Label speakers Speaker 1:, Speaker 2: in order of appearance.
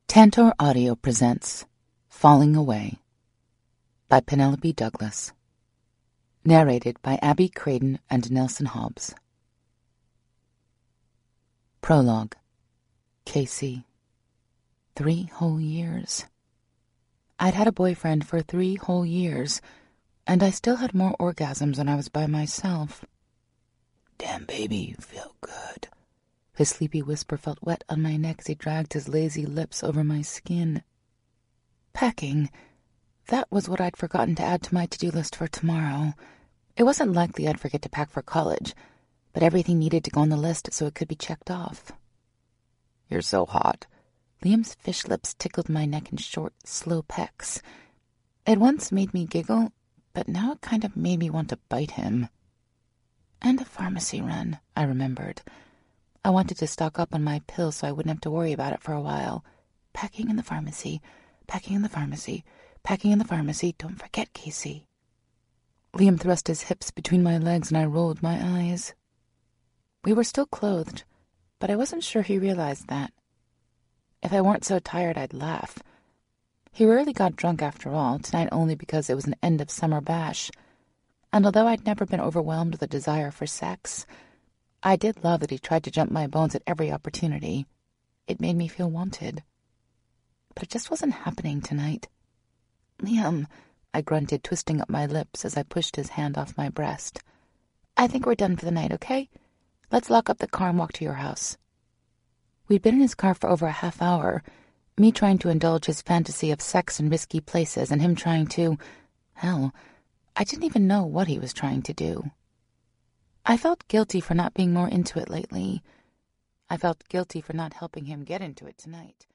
Speaker 1: Tantor Audio presents Falling Away by Penelope Douglas. Narrated by Abby Craden and Nelson Hobbs. Prologue. Casey. 3 whole years. I'd had a boyfriend for 3 whole years, and I still had more orgasms when I was by myself. "Damn, baby, you feel good." His sleepy whisper felt wet on my neck as he dragged his lazy lips over my skin. Packing. That was what I'd forgotten to add to my to-do list for tomorrow. It wasn't likely I'd forget to pack for college, but everything needed to go on the list so it could be checked off. "You're so hot." Liam's fish lips tickled my neck in short, slow pecks. It once made me giggle, but now it kind of made me want to bite him. And a pharmacy run, I remembered. I wanted to stock up on my pills so I wouldn't have to worry about it for a while. Packing in the pharmacy, packing in the pharmacy, packing in the pharmacy. Don't forget, Casey. Liam thrust his hips between my legs and I rolled my eyes. We were still clothed, but I wasn't sure he realized that. If I weren't so tired, I'd laugh. He rarely got drunk after all, tonight only because it was an end-of-summer bash. And although I'd never been overwhelmed with a desire for sex, I did love that he tried to jump my bones at every opportunity. It made me feel wanted. But it just wasn't happening tonight. "Liam," I grunted, twisting up my lips as I pushed his hand off my breast. "I think we're done for the night, okay? Let's lock up the car and walk to your house." We'd been in his car for over a half hour, me trying to indulge his fantasy of sex in risky places and him trying to... Hell, I didn't even know what he was trying to do. I felt guilty for not being more into it lately. I felt guilty for not helping him get into it tonight.